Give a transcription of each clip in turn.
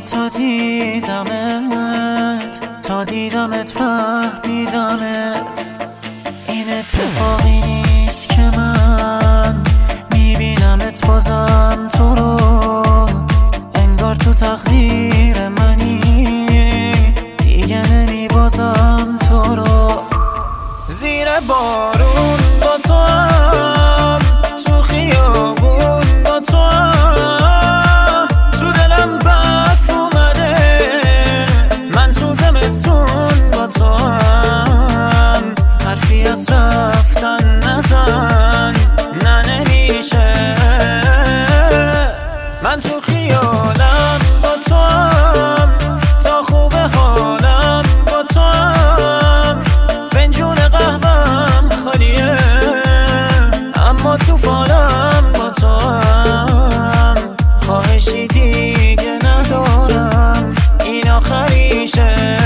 تا دیدمت فهمیدمت. این اتفاقی نیست که من میبینمت بازم تو رو، انگار تو تقدیر منی، دیگه نمیبازم تو رو. زیر بارون با تو هم، تو خیابون با تو هم، تو دلم برف اومده، من تو زمستون با تو هم. حرفی از رفتن نزن، نه نمیشه. من تو خیالم با تو هم، تا خوب حالم با تو هم. فنجون قهوه‌ام خالیه، اما تو فالم با تو هم. خواهشی دیگه ندارم، این آخریشه.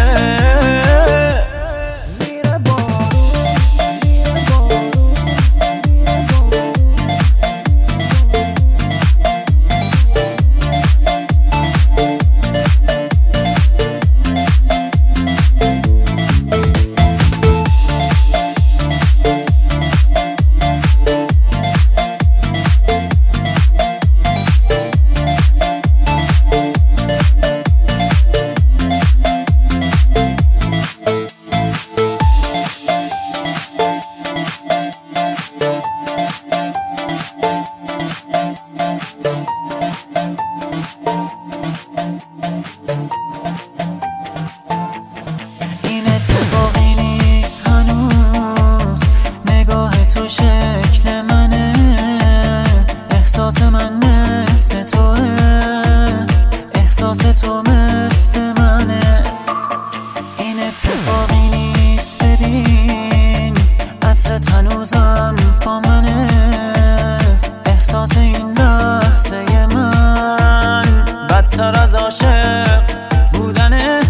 این اتفاقی نیست هنوز، نگاه تو شکل منه، احساس من مثل توه، احساس تو مثل منه. این اتفاقی نیست ببین، عطرت هنوزم با منه، احساس این لحظه من بدتر از عاشق بودنه.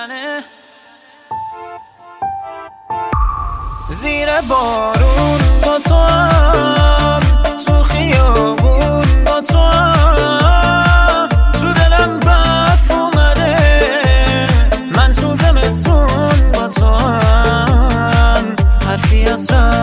زیر بارون با تو هم، تو خیابون با تو هم، تو دلم برف اومده، من تو زمستون با تو هم. حرفی از